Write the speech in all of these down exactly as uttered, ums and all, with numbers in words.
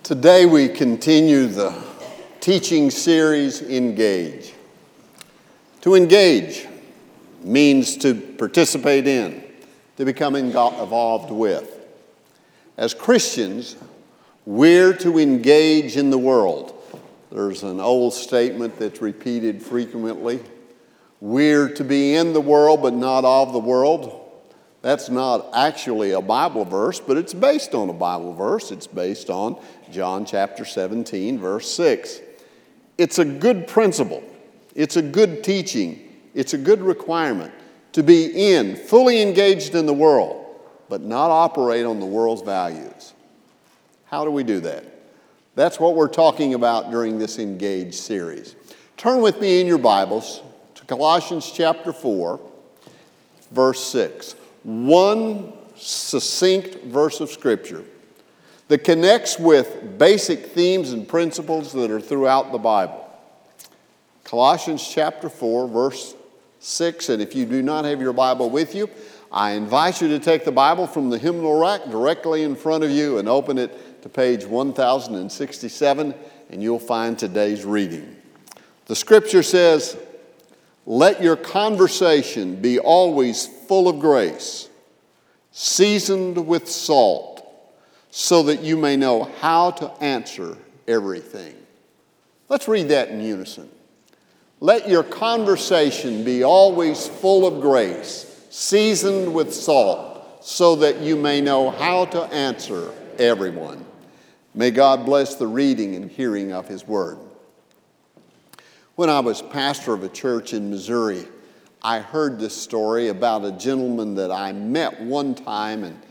Today we continue the teaching series, Engage. To engage means to participate in, to become involved with. As Christians, we're to engage in the world. There's an old statement that's repeated frequently. We're to be in the world, but not of the world. That's not actually a Bible verse, but it's based on a Bible verse. It's based on John chapter seventeen, verse six. It's a good principle. It's a good teaching. It's a good requirement to be in, fully engaged in the world, but not operate on the world's values. How do we do that? That's what we're talking about during this Engage series. Turn with me in your Bibles to Colossians chapter four, verse six. One succinct verse of Scripture that connects with basic themes and principles that are throughout the Bible. Colossians chapter four, verse six, and if you do not have your Bible with you, I invite you to take the Bible from the hymnal rack directly in front of you and open it to page one thousand sixty-seven, and you'll find today's reading. The Scripture says, "Let your conversation be always full of grace, seasoned with salt, so that you may know how to answer everything." Let's read that in unison. Let your conversation be always full of grace, seasoned with salt, so that you may know how to answer everyone. May God bless the reading and hearing of His Word. When I was pastor of a church in Missouri, I heard this story about a gentleman that I met one time, and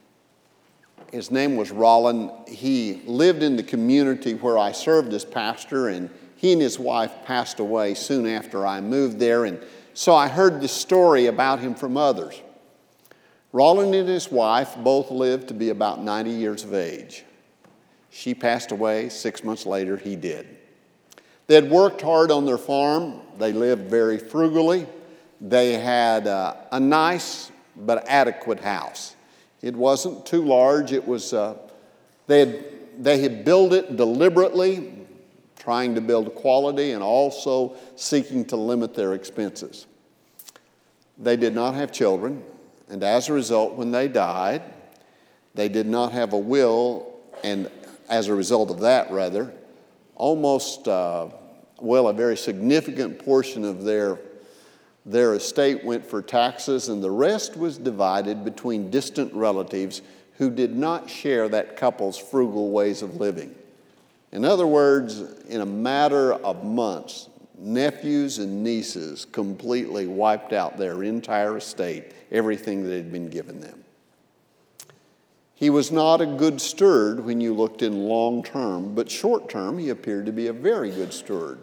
his name was Rollin. He lived in the community where I served as pastor, and he and his wife passed away soon after I moved there, and so I heard this story about him from others. Rollin and his wife both lived to be about ninety years of age. She passed away. Six months later, he did. They had worked hard on their farm. They lived very frugally. They had uh, a nice but adequate house. It wasn't too large. It was uh, they had they had built it deliberately, trying to build quality and also seeking to limit their expenses. They did not have children, and as a result, when they died, they did not have a will, and as a result of that, rather, almost uh, well, a very significant portion of their Their estate went for taxes, and the rest was divided between distant relatives who did not share that couple's frugal ways of living. In other words, in a matter of months, nephews and nieces completely wiped out their entire estate, everything that had been given them. He was not a good steward when you looked in long term, but short term, he appeared to be a very good steward.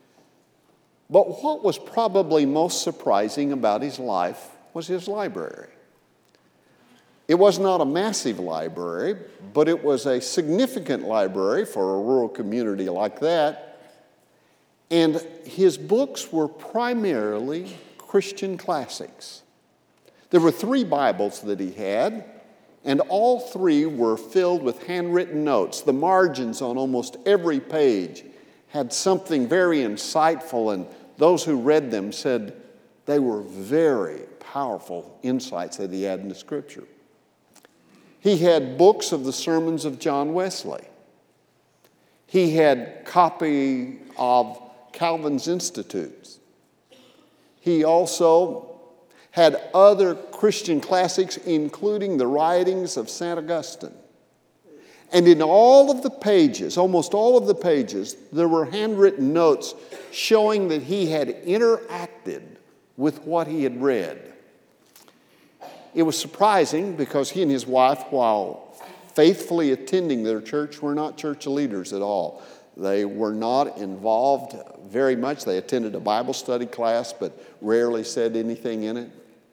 But what was probably most surprising about his life was his library. It was not a massive library, but it was a significant library for a rural community like that. And his books were primarily Christian classics. There were three Bibles that he had, and all three were filled with handwritten notes. The margins on almost every page had something very insightful, and those who read them said they were very powerful insights that he had in the Scripture. He had books of the sermons of John Wesley. He had copy of Calvin's Institutes. He also had other Christian classics, including the writings of Saint Augustine. And in all of the pages, almost all of the pages, there were handwritten notes showing that he had interacted with what he had read. It was surprising because he and his wife, while faithfully attending their church, were not church leaders at all. They were not involved very much. They attended a Bible study class, but rarely said anything in it.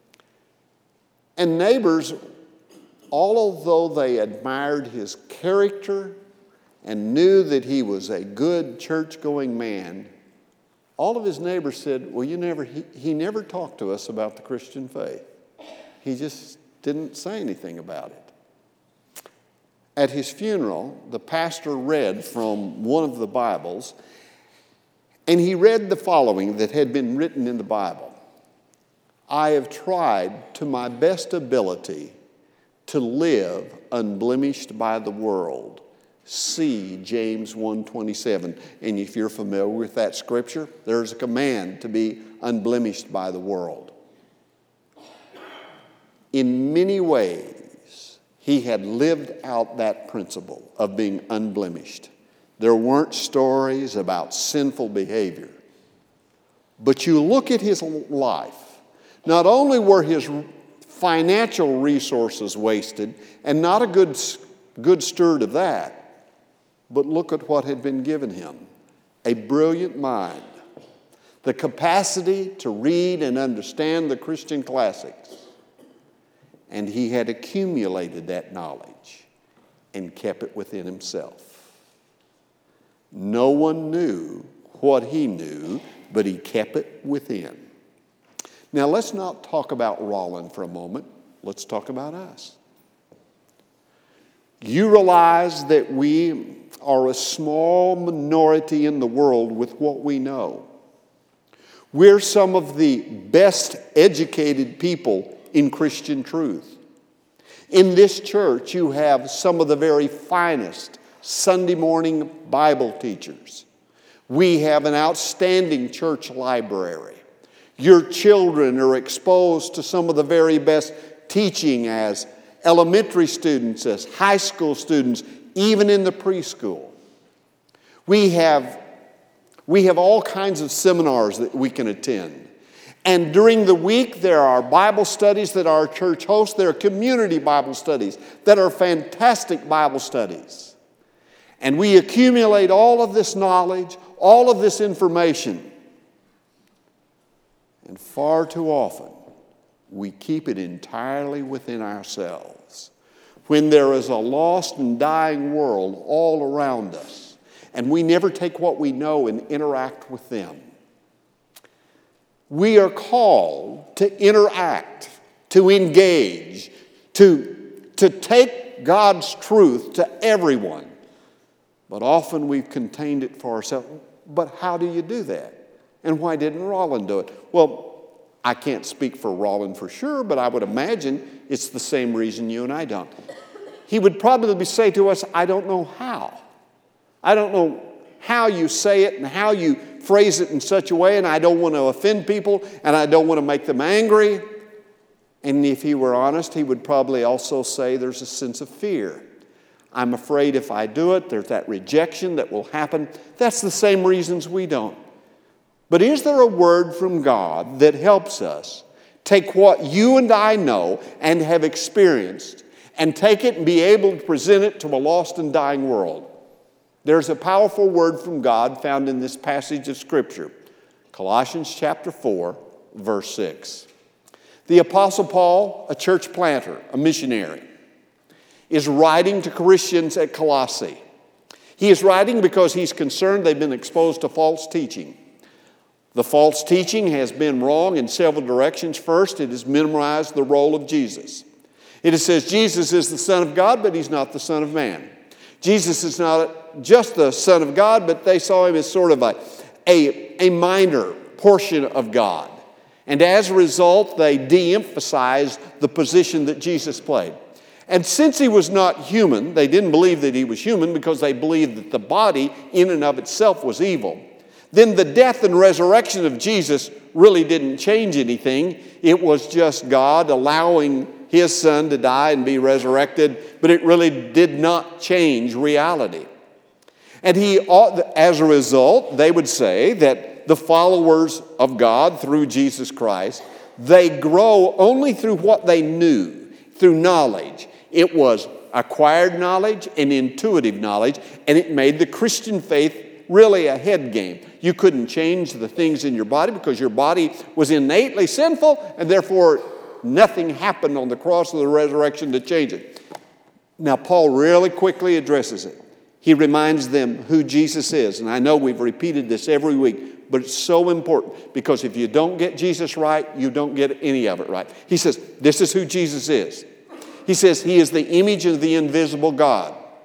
And neighbors, although they admired his character and knew that he was a good church-going man, all of his neighbors said, well, you never, he, he never talked to us about the Christian faith. He just didn't say anything about it. at his funeral, the pastor read from one of the Bibles, and he read the following that had been written in the Bible. I have tried to my best ability to live unblemished by the world. See James one twenty-seven. And if you're familiar with that scripture, there's a command to be unblemished by the world. In many ways, he had lived out that principle of being unblemished. There weren't stories about sinful behavior. But you look at his life, not only were his financial resources wasted, and not a good, good steward of that, but look at what had been given him. A brilliant mind, the capacity to read and understand the Christian classics. And he had accumulated that knowledge and kept it within himself. No one knew what he knew, but he kept it within. Now, let's not talk about Roland for a moment. Let's talk about us. You realize that we are a small minority in the world with what we know. We're some of the best educated people in Christian truth. In this church, you have some of the very finest Sunday morning Bible teachers. We have an outstanding church library. Your children are exposed to some of the very best teaching as elementary students, as high school students, even in the preschool. We have, we have all kinds of seminars that we can attend. And during the week, there are Bible studies that our church hosts. There are community Bible studies that are fantastic Bible studies. And we accumulate all of this knowledge, all of this information. And far too often, we keep it entirely within ourselves. When there is a lost and dying world all around us, and we never take what we know and interact with them. We are called to interact, to engage, to, to take God's truth to everyone. But often we've contained it for ourselves. But how do you do that? And why didn't Roland do it? Well, I can't speak for Roland for sure, but I would imagine it's the same reason you and I don't. He would probably say to us, I don't know how. I don't know how you say it and how you phrase it in such a way, and I don't want to offend people, and I don't want to make them angry. And if he were honest, he would probably also say there's a sense of fear. I'm afraid if I do it, there's that rejection that will happen. That's the same reasons we don't. But is there a word from God that helps us take what you and I know and have experienced and take it and be able to present it to a lost and dying world? There's a powerful word from God found in this passage of Scripture, Colossians chapter four, verse six. The Apostle Paul, a church planter, a missionary, is writing to Christians at Colossae. He is writing because he's concerned they've been exposed to false teaching. The false teaching has been wrong in several directions. First, it has minimized the role of Jesus. It says Jesus is the Son of God, but he's not the Son of Man. Jesus is not just the Son of God, but they saw him as sort of a, a, a minor portion of God. And as a result, they de-emphasized the position that Jesus played. And since he was not human, they didn't believe that he was human because they believed that the body in and of itself was evil. Then the death and resurrection of Jesus really didn't change anything. It was just God allowing his Son to die and be resurrected, but it really did not change reality. And he, as a result, they would say that the followers of God through Jesus Christ, they grow only through what they knew, through knowledge. It was acquired knowledge and intuitive knowledge, and it made the Christian faith really a head game. You couldn't change the things in your body because your body was innately sinful, and therefore nothing happened on the cross of the resurrection to change it. Now, Paul really quickly addresses it. He reminds them who Jesus is. And I know we've repeated this every week, but it's so important because if you don't get Jesus right, you don't get any of it right. He says, this is who Jesus is. He says he is the image of the invisible God.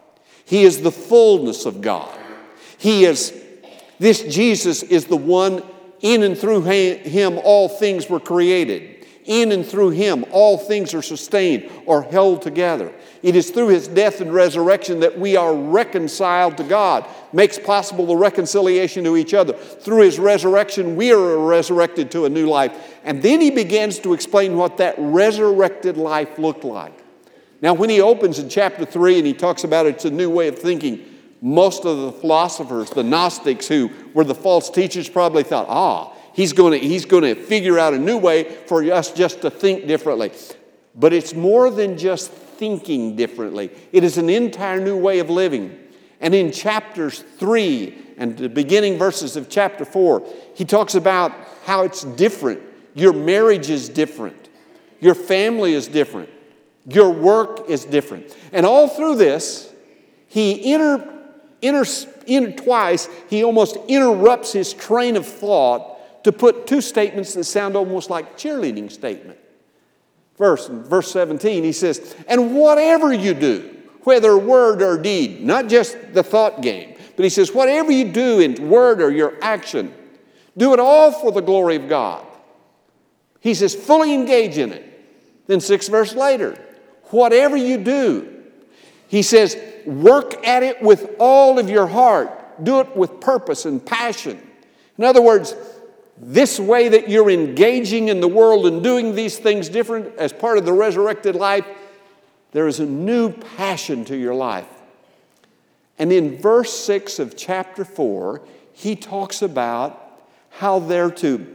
He is the fullness of God. He is, this Jesus is the one, in and through him all things were created. In and through him all things are sustained or held together. It is through his death and resurrection that we are reconciled to God, makes possible the reconciliation to each other. Through his resurrection, we are resurrected to a new life. And then he begins to explain what that resurrected life looked like. Now, when he opens in chapter three and he talks about it's a new way of thinking, most of the philosophers, the Gnostics who were the false teachers, probably thought, ah, he's going to, he's going to figure out a new way for us just to think differently. But it's more than just thinking differently. It is an entire new way of living. And in chapters three and the beginning verses of chapter four, he talks about how it's different. Your marriage is different. Your family is different. Your work is different. And all through this, he inter, inter, inter, twice, he almost interrupts his train of thought to put two statements that sound almost like cheerleading statement. Verse, verse seventeen, he says, and whatever you do, whether word or deed, not just the thought game, but he says, whatever you do in word or your action, do it all for the glory of God. He says, fully engage in it. Then six verse later, whatever you do, he says, work at it with all of your heart. Do it with purpose and passion. In other words, this way that you're engaging in the world and doing these things different as part of the resurrected life, there is a new passion to your life. And in verse six of chapter four, he talks about how they're to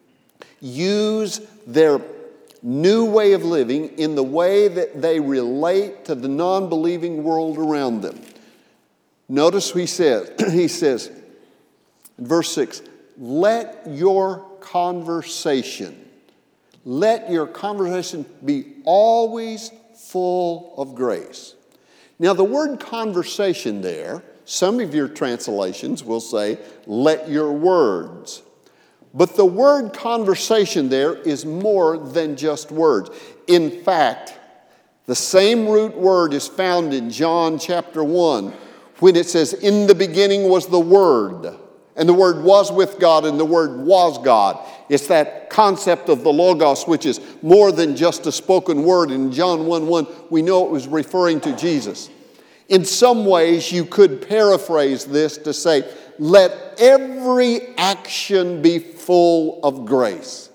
use their new way of living in the way that they relate to the non-believing world around them. Notice what he says. He says in verse six, let your conversation, let your conversation be always full of grace. Now the word conversation there, some of your translations will say, let your words. But the word conversation there is more than just words. In fact, the same root word is found in John chapter one when it says, in the beginning was the Word, and the Word was with God, and the Word was God. It's that concept of the Logos, which is more than just a spoken word. In John one one, we know it was referring to Jesus. In some ways, you could paraphrase this to say, let every action be full of grace.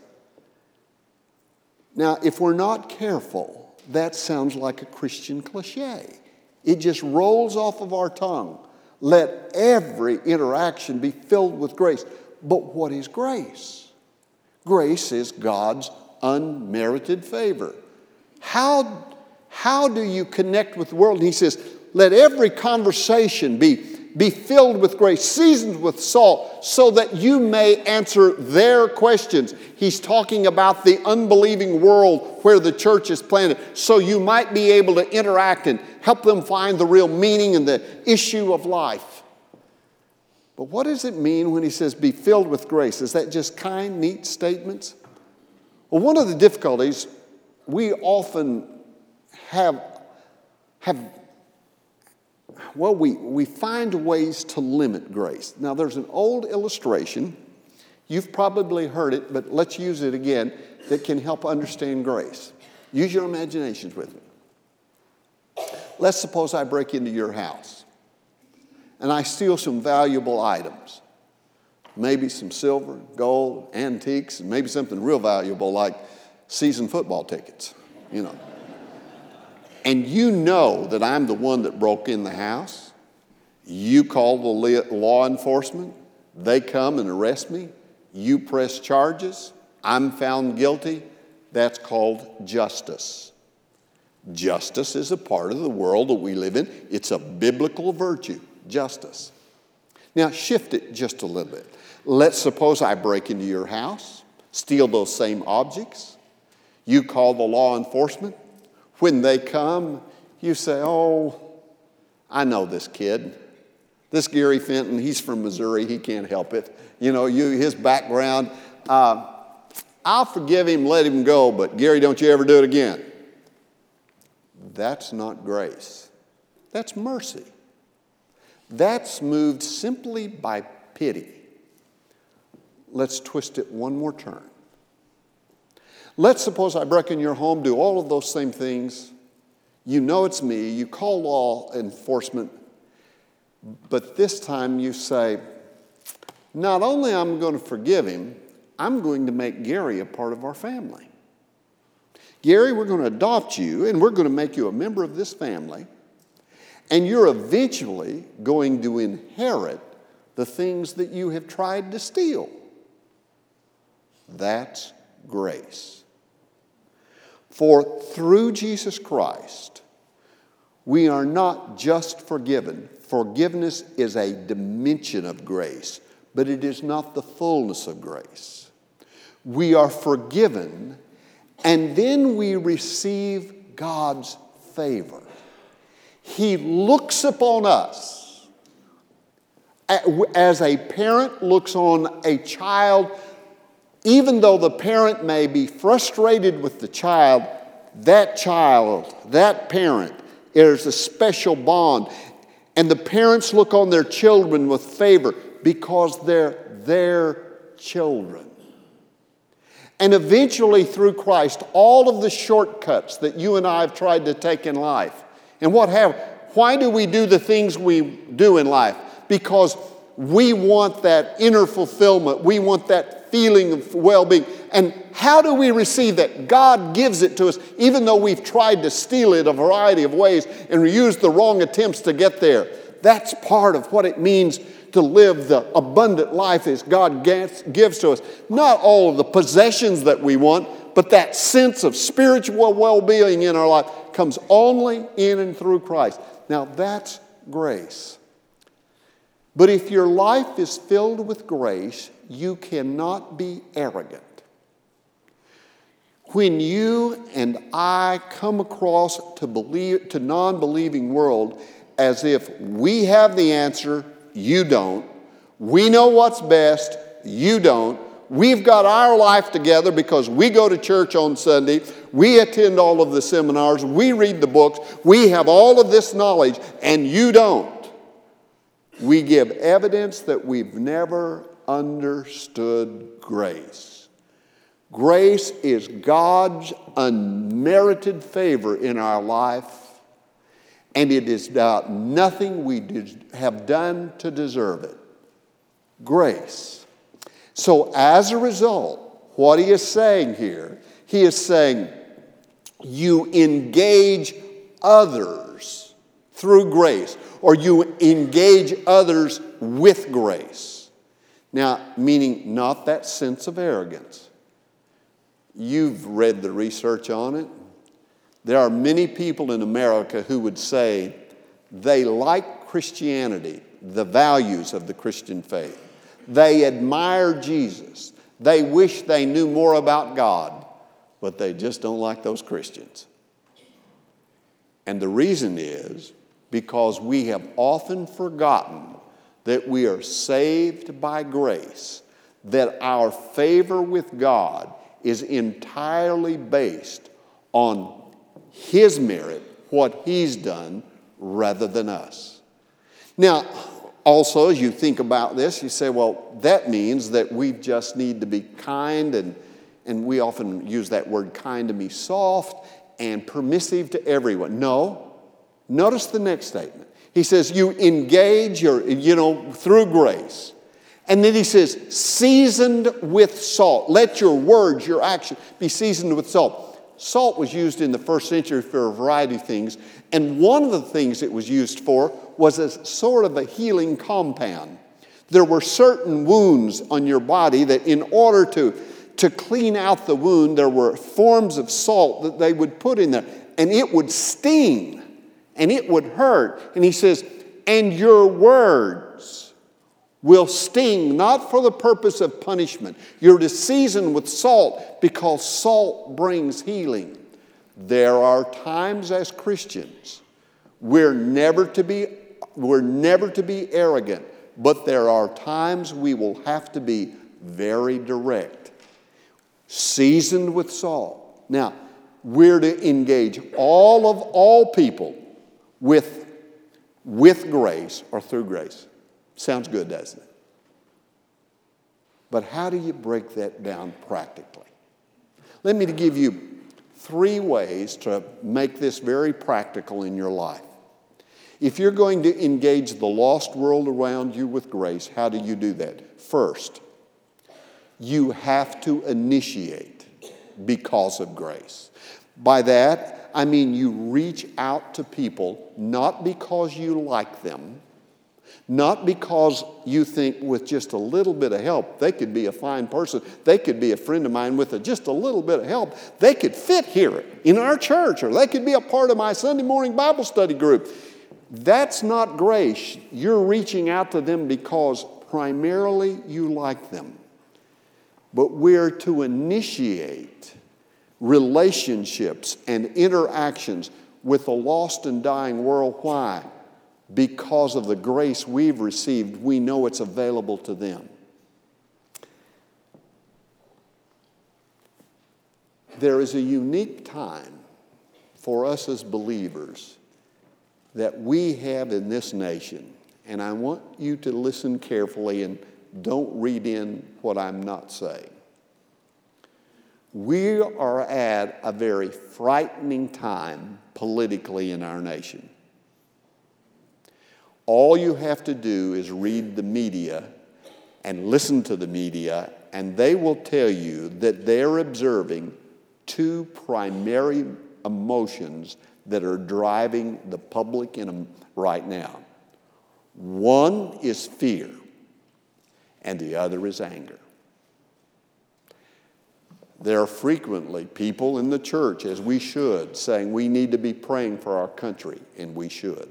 Now, if we're not careful, that sounds like a Christian cliche. It just rolls off of our tongue. Let every interaction be filled with grace. But what is grace? Grace is God's unmerited favor. How, how do you connect with the world? And he says, let every conversation be Be filled with grace, seasoned with salt, so that you may answer their questions. He's talking about the unbelieving world where the church is planted, so you might be able to interact and help them find the real meaning and the issue of life. But what does it mean when he says be filled with grace? Is that just kind, neat statements? Well, one of the difficulties we often have, have Well, we, we find ways to limit grace. Now, there's an old illustration. You've probably heard it, but let's use it again, that can help understand grace. Use your imaginations with me. Let's suppose I break into your house and I steal some valuable items. Maybe some silver, gold, antiques, and maybe something real valuable like season football tickets, you know. And you know that I'm the one that broke in the house. You call the law enforcement. They come and arrest me. You press charges. I'm found guilty. That's called justice. Justice is a part of the world that we live in. It's a biblical virtue, justice. Now shift it just a little bit. Let's suppose I break into your house, steal those same objects. You call the law enforcement. When they come, you say, oh, I know this kid. This Gary Fenton, he's from Missouri. He can't help it. You know, you his background. Uh, I'll forgive him, let him go, but Gary, don't you ever do it again. That's not grace. That's mercy. That's moved simply by pity. Let's twist it one more turn. Let's suppose I break in your home, do all of those same things. You know it's me. You call law enforcement. But this time you say, not only am I going to forgive him, I'm going to make Gary a part of our family. Gary, we're going to adopt you, and we're going to make you a member of this family. And you're eventually going to inherit the things that you have tried to steal. That's grace. For through Jesus Christ, we are not just forgiven. Forgiveness is a dimension of grace, but it is not the fullness of grace. We are forgiven, and then we receive God's favor. He looks upon us as a parent looks on a child. Even though the parent may be frustrated with the child, that child, that parent, there's a special bond. And the parents look on their children with favor because they're their children. And eventually, through Christ, all of the shortcuts that you and I have tried to take in life, and what have, why do we do the things we do in life? Because we want that inner fulfillment. We want that feeling of well-being. And how do we receive that? God gives it to us, even though we've tried to steal it a variety of ways and used the wrong attempts to get there. That's part of what it means to live the abundant life as God gives to us. Not all of the possessions that we want, but that sense of spiritual well-being in our life comes only in and through Christ. Now that's grace. But if your life is filled with grace, you cannot be arrogant. When you and I come across to believe to non-believing world as if we have the answer, you don't. We know what's best, you don't. We've got our life together because we go to church on Sunday, we attend all of the seminars, we read the books, we have all of this knowledge, and you don't. We give evidence that we've never understood grace. Grace is God's unmerited favor in our life, and it is about nothing we did, have done to deserve it. Grace. So as a result, what he is saying here, he is saying you engage others through grace, or you engage others with grace. Now, meaning not that sense of arrogance. You've read the research on it. There are many people in America who would say they like Christianity, the values of the Christian faith. They admire Jesus. They wish they knew more about God, but they just don't like those Christians. And the reason is because we have often forgotten that we are saved by grace, that our favor with God is entirely based on His merit, what He's done, rather than us. Now, also, as you think about this, you say, well, that means that we just need to be kind, and, and we often use that word kind to be soft and permissive to everyone. No. Notice the next statement. He says, you engage your, you know, through grace. And then he says, seasoned with salt. Let your words, your action be seasoned with salt. Salt was used in the first century for a variety of things. And one of the things it was used for was a sort of a healing compound. There were certain wounds on your body that in order to, to clean out the wound, there were forms of salt that they would put in there. And it would sting. And it would hurt. And he says, and your words will sting, not for the purpose of punishment. You're to season with salt because salt brings healing. There are times as Christians we're never to be, we're never to be arrogant, but there are times we will have to be very direct. Seasoned with salt. Now, we're to engage all of all people with with grace or through grace. Sounds good, doesn't it? But how do you break that down practically? Let me give you three ways to make this very practical in your life. If you're going to engage the lost world around you with grace, how do you do that? First, you have to initiate because of grace. By that, I mean you reach out to people not because you like them, not because you think with just a little bit of help, they could be a fine person, they could be a friend of mine with a, just a little bit of help, they could fit here in our church, or they could be a part of my Sunday morning Bible study group. That's not grace. You're reaching out to them because primarily you like them. But we're to initiate relationships and interactions with a lost and dying world. Why? Because of the grace we've received, we know it's available to them. There is a unique time for us as believers that we have in this nation, and I want you to listen carefully and don't read in what I'm not saying. We are at a very frightening time politically in our nation. All you have to do is read the media and listen to the media, and they will tell you that they're observing two primary emotions that are driving the public in right now. One is fear, and the other is anger. There are frequently people in the church, as we should, saying we need to be praying for our country, and we should.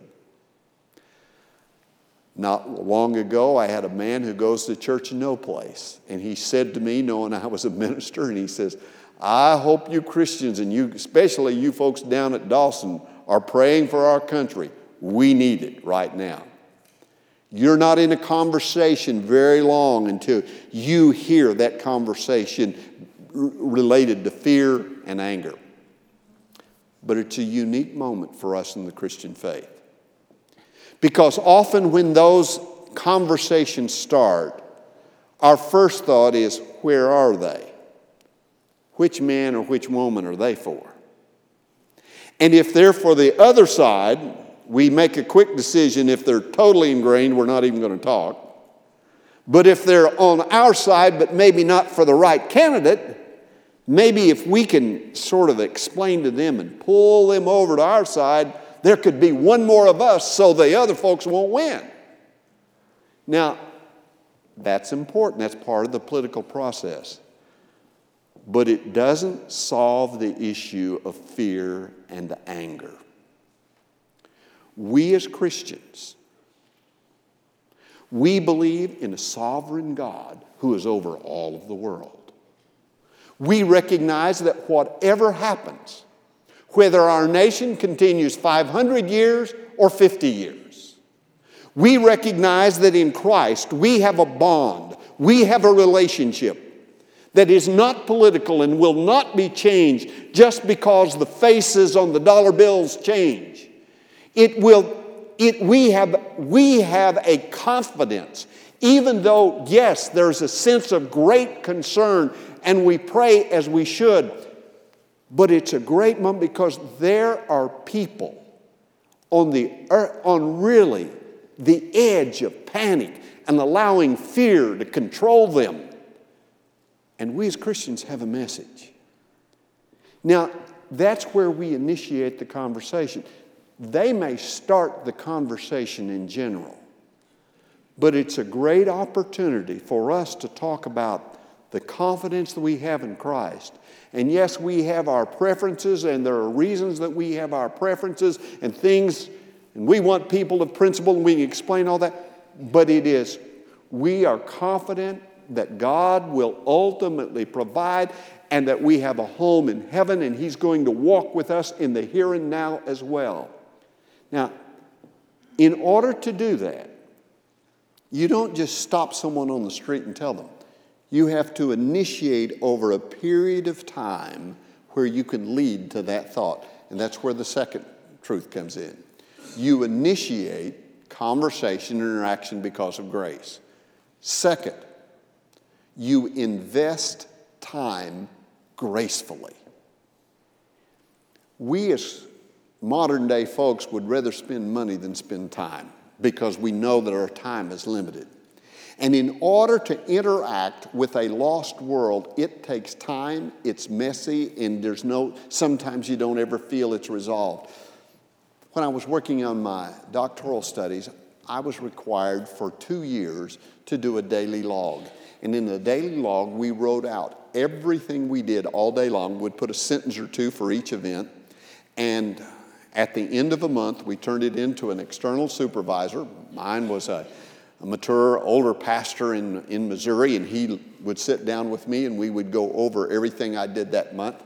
Not long ago, I had a man who goes to church in no place, and he said to me, knowing I was a minister, and he says, I hope you Christians, and you, especially you folks down at Dawson, are praying for our country. We need it right now. You're not in a conversation very long until you hear that conversation r- related to fear and anger. But it's a unique moment for us in the Christian faith. Because often when those conversations start, our first thought is, where are they? Which man or which woman are they for? And if they're for the other side, we make a quick decision. If they're totally ingrained, we're not even going to talk. But if they're on our side, but maybe not for the right candidate, maybe if we can sort of explain to them and pull them over to our side, there could be one more of us so the other folks won't win. Now, that's important. That's part of the political process. But it doesn't solve the issue of fear and anger. We as Christians, we believe in a sovereign God who is over all of the world. We recognize that whatever happens, whether our nation continues five hundred years or fifty years, we recognize that in Christ we have a bond, we have a relationship that is not political and will not be changed just because the faces on the dollar bills change. It will, it, we have, we have a confidence, even though, yes, there's a sense of great concern and we pray as we should, but it's a great moment because there are people on the on really the edge of panic and allowing fear to control them. And we as Christians have a message. Now, that's where we initiate the conversation. They may start the conversation in general, but it's a great opportunity for us to talk about the confidence that we have in Christ. And yes, we have our preferences, and there are reasons that we have our preferences and things, and we want people of principle, and we can explain all that, but it is, we are confident that God will ultimately provide and that we have a home in heaven and He's going to walk with us in the here and now as well. Now, in order to do that, you don't just stop someone on the street and tell them. You have to initiate over a period of time where you can lead to that thought. And that's where the second truth comes in. you initiate conversation and interaction because of grace. Second, you invest time gracefully. We as modern day folks would rather spend money than spend time because we know that our time is limited. And in order to interact with a lost world, it takes time, it's messy, and there's no, sometimes you don't ever feel it's resolved. When I was working on my doctoral studies, I was required for two years to do a daily log. And in the daily log, we wrote out everything we did all day long. We'd put a sentence or two for each event. And at the end of a month, we turned it into an external supervisor. Mine was a, a mature, older pastor in, in Missouri, and he would sit down with me and we would go over everything I did that month.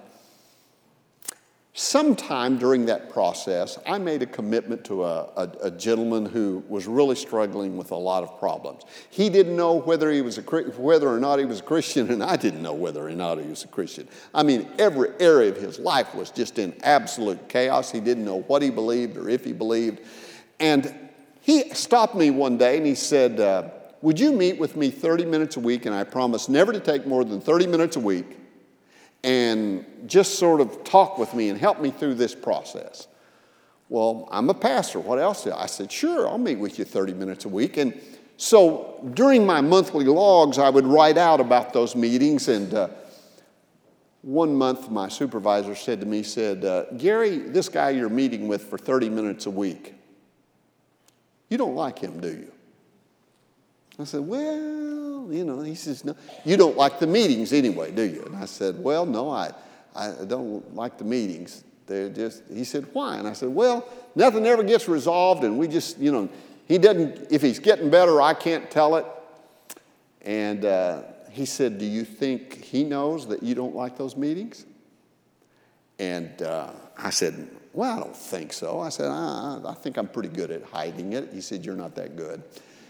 Sometime during that process, I made a commitment to a, a, a gentleman who was really struggling with a lot of problems. He didn't know whether he was a whether or not he was a Christian, and I didn't know whether or not he was a Christian. I mean, every area of his life was just in absolute chaos. He didn't know what he believed or if he believed. And he stopped me one day and he said, uh, would you meet with me thirty minutes a week? And I promise never to take more than thirty minutes a week, and just sort of talk with me and help me through this process. Well, I'm a pastor. What else? I said, sure, I'll meet with you thirty minutes a week. And so during my monthly logs, I would write out about those meetings. And uh, one month, my supervisor said to me, said, uh, Gary, this guy you're meeting with for thirty minutes a week, you don't like him, do you? I said, well, you know, he says, no, you don't like the meetings anyway, do you? And I said, well, no, I, I don't like the meetings. They're just, he said, why? And I said, well, nothing ever gets resolved, and we just, you know, he doesn't, if he's getting better, I can't tell it. And uh, he said, do you think he knows that you don't like those meetings? And uh, I said, well, I don't think so. I said, I, I think I'm pretty good at hiding it. He said, you're not that good.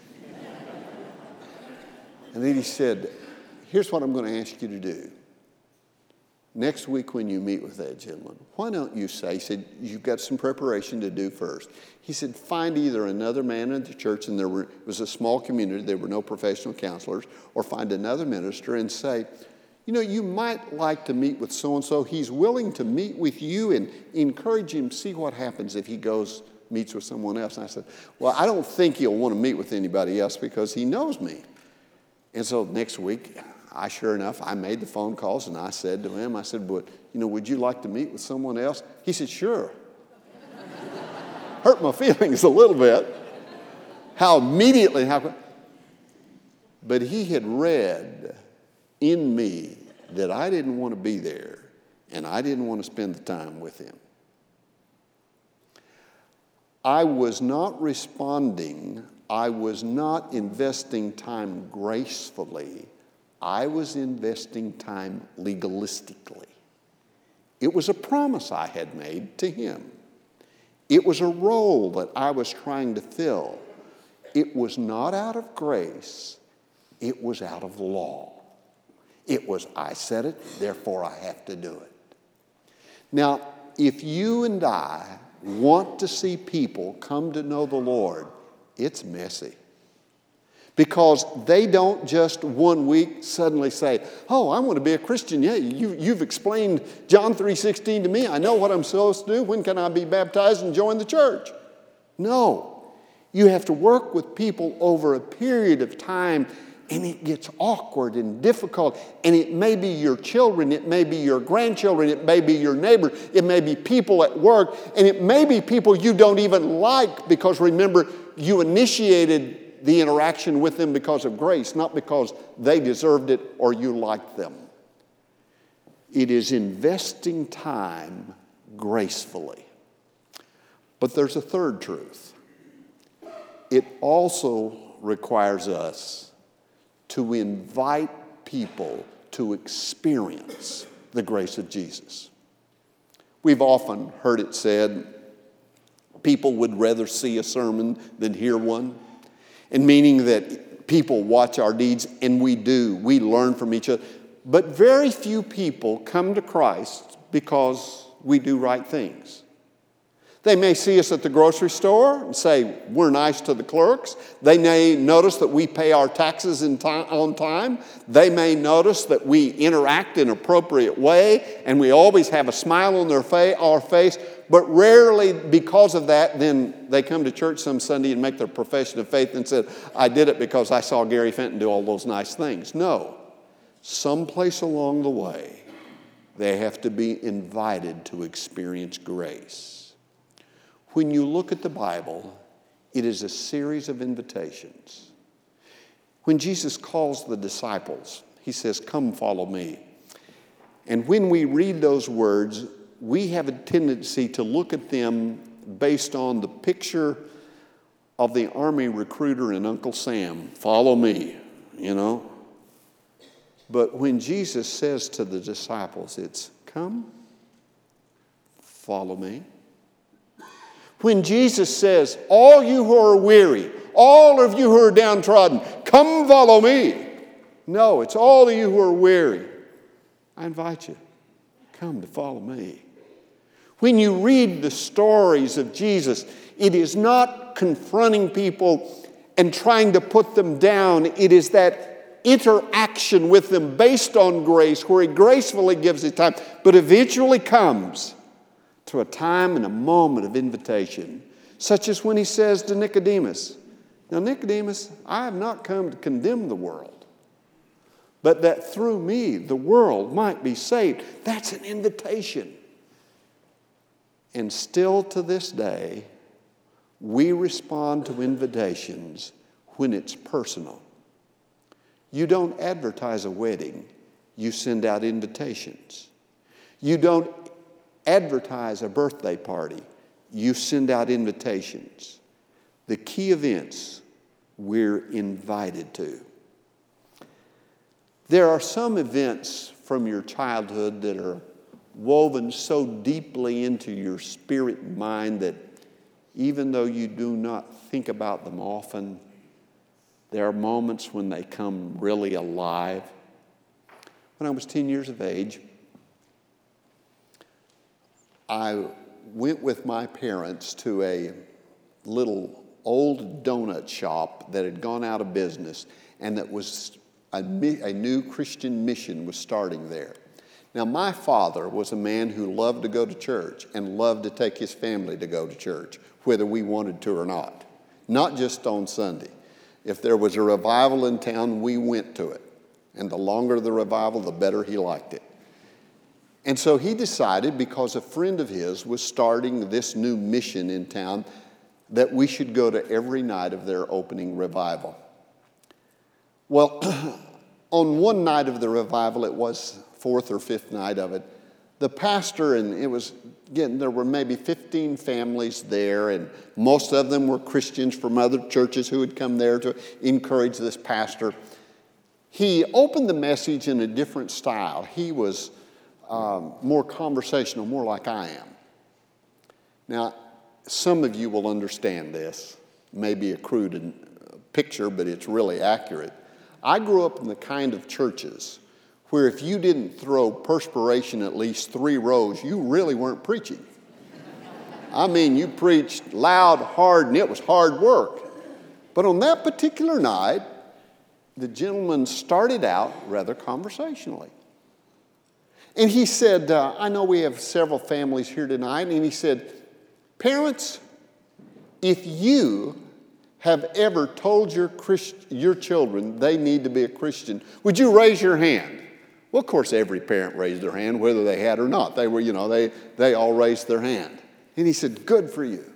And then he said, here's what I'm going to ask you to do. Next week when you meet with that gentleman, why don't you say, he said, you've got some preparation to do first. He said, find either another man in the church, and there were, it was a small community, there were no professional counselors, or find another minister and say, you know, you might like to meet with so-and-so. He's willing to meet with you, and encourage him, see what happens if he goes, meets with someone else. And I said, well, I don't think he'll want to meet with anybody else because he knows me. And so next week, I sure enough, I made the phone calls and I said to him, I said, but, you know, would you like to meet with someone else? He said, sure. Hurt my feelings a little bit. How immediately, how, but he had read in me that I didn't want to be there and I didn't want to spend the time with him. I was not responding. I was not investing time gracefully. I was investing time legalistically. It was a promise I had made to him. It was a role that I was trying to fill. It was not out of grace. It was out of law. It was, I said it, therefore I have to do it. Now, if you and I want to see people come to know the Lord, it's messy. Because they don't just one week suddenly say, oh, I want to be a Christian. Yeah, you, you've explained John three sixteen to me. I know what I'm supposed to do. When can I be baptized and join the church? No. You have to work with people over a period of time, and it gets awkward and difficult. And it may be your children. It may be your grandchildren. It may be your neighbor. It may be people at work. And it may be people you don't even like because, remember, you initiated the interaction with them because of grace, not because they deserved it or you liked them. It is investing time gracefully. But there's a third truth. It also requires us to invite people to experience the grace of Jesus. We've often heard it said, people would rather see a sermon than hear one. And meaning that people watch our deeds, and we do. We learn from each other. But very few people come to Christ because we do right things. They may see us at the grocery store and say we're nice to the clerks. They may notice that we pay our taxes in time, on time. They may notice that we interact in an appropriate way and we always have a smile on their fa- our face. But rarely because of that, then they come to church some Sunday and make their profession of faith and said, I did it because I saw Gary Fenton do all those nice things. No. Someplace along the way, they have to be invited to experience grace. When you look at the Bible, it is a series of invitations. When Jesus calls the disciples, he says, come follow me. And when we read those words, we have a tendency to look at them based on the picture of the army recruiter and Uncle Sam, follow me, you know. But when Jesus says to the disciples, it's come, follow me. When Jesus says, all you who are weary, all of you who are downtrodden, come follow me. No, it's all of you who are weary. I invite you, come to follow me. When you read the stories of Jesus, it is not confronting people and trying to put them down. It is that interaction with them based on grace, where he gracefully gives his time, but eventually comes to a time and a moment of invitation, such as when he says to Nicodemus, now Nicodemus, I have not come to condemn the world, but that through me the world might be saved. That's an invitation. And still to this day, we respond to invitations when it's personal. You don't advertise a wedding, you send out invitations. You don't advertise a birthday party, you send out invitations. The key events we're invited to. There are some events from your childhood that are woven so deeply into your spirit and mind that even though you do not think about them often, there are moments when they come really alive. When I was ten years of age, I went with my parents to a little old donut shop that had gone out of business, and that was a, a new Christian mission was starting there. Now, my father was a man who loved to go to church and loved to take his family to go to church, whether we wanted to or not, not just on Sunday. If there was a revival in town, we went to it. And the longer the revival, the better he liked it. And so he decided, because a friend of his was starting this new mission in town, that we should go to every night of their opening revival. Well, on one night of the revival, it was fourth or fifth night of it, the pastor, and it was, again, there were maybe fifteen families there, and most of them were Christians from other churches who had come there to encourage this pastor. He opened the message in a different style. He was um, more conversational, more like I am. Now, some of you will understand this. Maybe a crude picture, but it's really accurate. I grew up in the kind of churches where if you didn't throw perspiration at least three rows, you really weren't preaching. I mean, you preached loud, hard, and it was hard work. But on that particular night, the gentleman started out rather conversationally. And he said, uh, I know we have several families here tonight, and he said, parents, if you have ever told your Christ- your children they need to be a Christian, would you raise your hand? Well, of course, every parent raised their hand, whether they had or not. They were, you know, they, they all raised their hand. And he said, good for you.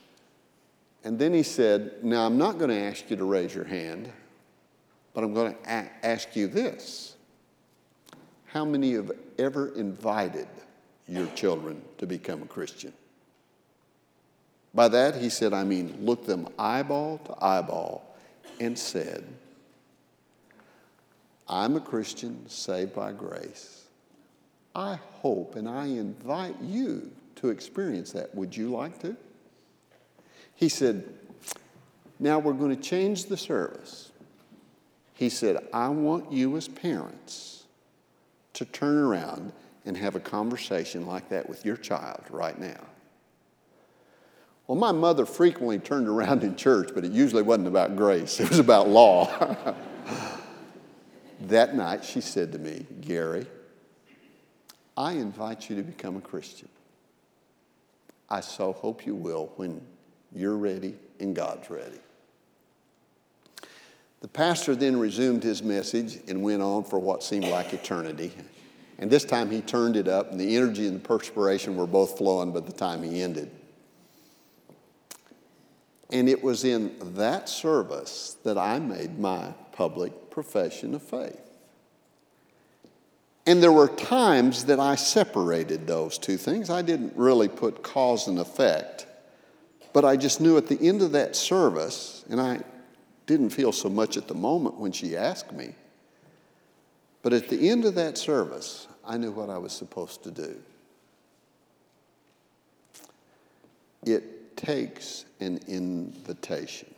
And then he said, now, I'm not going to ask you to raise your hand, but I'm going to a- ask you this. How many have ever invited your children to become a Christian? By that, he said, I mean, looked them eyeball to eyeball and said, I'm a Christian saved by grace. I hope and I invite you to experience that. Would you like to? He said, now we're going to change the service. He said, I want you as parents to turn around and have a conversation like that with your child right now. Well, my mother frequently turned around in church, but it usually wasn't about grace. It was about law. That night, she said to me, Gary, I invite you to become a Christian. I so hope you will when you're ready and God's ready. The pastor then resumed his message and went on for what seemed like eternity. And this time he turned it up, and the energy and the perspiration were both flowing by the time he ended. And it was in that service that I made my public profession of faith. And there were times that I separated those two things. I didn't really put cause and effect, but I just knew at the end of that service, and I didn't feel so much at the moment when she asked me, but at the end of that service, I knew what I was supposed to do. It takes an invitation.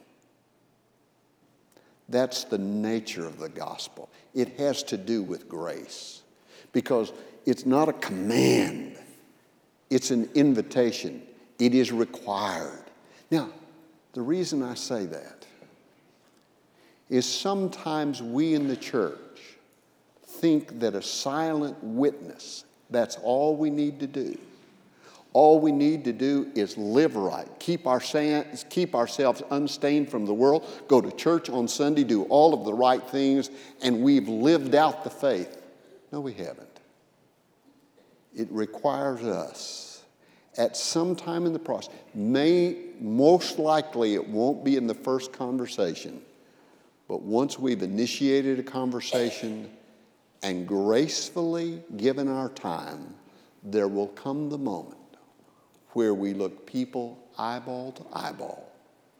That's the nature of the gospel. It has to do with grace because it's not a command. It's an invitation. It is required. Now, the reason I say that is sometimes we in the church think that a silent witness, that's all we need to do. All we need to do is live right, keep, our, keep ourselves unstained from the world, go to church on Sunday, do all of the right things, and we've lived out the faith. No, we haven't. It requires us at some time in the process. May, most likely it won't be in the first conversation, but once we've initiated a conversation and gracefully given our time, there will come the moment where we look people eyeball to eyeball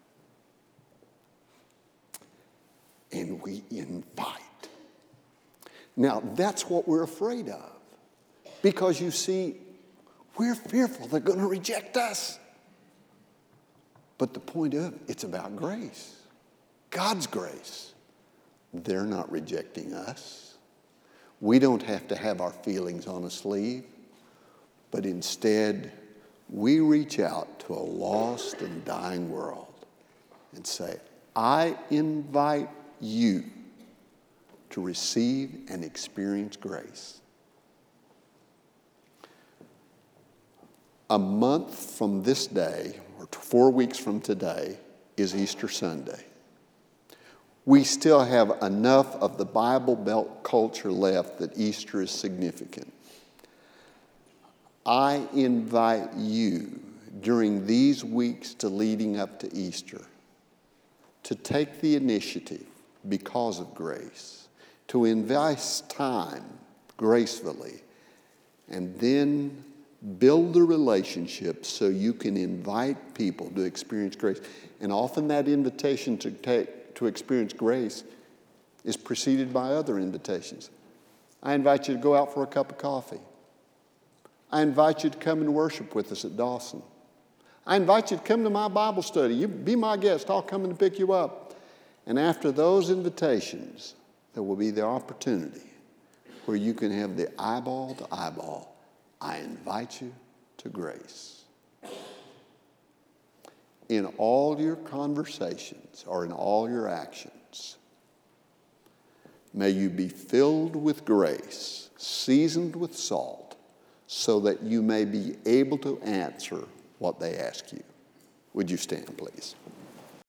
and we invite. Now, that's what we're afraid of because you see, we're fearful they're going to reject us. But the point of it, it's about grace. God's grace. They're not rejecting us. We don't have to have our feelings on a sleeve, but instead, we reach out to a lost and dying world and say, I invite you to receive and experience grace. A month from this day, or four weeks from today, is Easter Sunday. We still have enough of the Bible Belt culture left that Easter is significant. I invite you during these weeks to leading up to Easter to take the initiative because of grace, to invest time gracefully, and then build the relationship so you can invite people to experience grace. And often that invitation to take to experience grace is preceded by other invitations. I invite you to go out for a cup of coffee. I invite you to come and worship with us at Dawson. I invite you to come to my Bible study. You be my guest. I'll come and pick you up. And after those invitations, there will be the opportunity where you can have the eyeball to eyeball. I invite you to grace. In all your conversations or in all your actions, may you be filled with grace, seasoned with salt, so that you may be able to answer what they ask you. Would you stand, please?